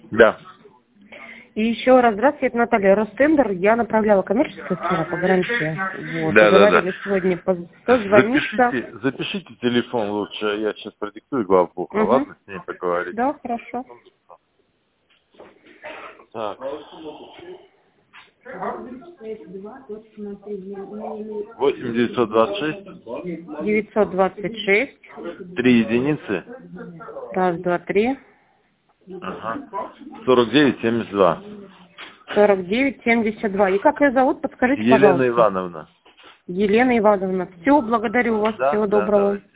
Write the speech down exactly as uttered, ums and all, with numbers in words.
Да. И еще раз, здравствуйте, это Наталья, Ростендер. Я направляла коммерческую сферу по гарантии. Вот, Да, да, да. говорили сегодня позвониться. Запишите, запишите телефон лучше, я сейчас продиктую главбуха, Угу. ладно, с ней поговорить. Да, хорошо. Так. восемь девятьсот двадцать шесть. девятьсот двадцать шесть. Три единицы. Раз, два, три. Ага. сорок девять семьдесят два. сорок девять семьдесят два. И как ее зовут, подскажите, Елена пожалуйста. Ивановна. Елена Ивановна. Все, благодарю вас, Да, всего да, доброго. давай.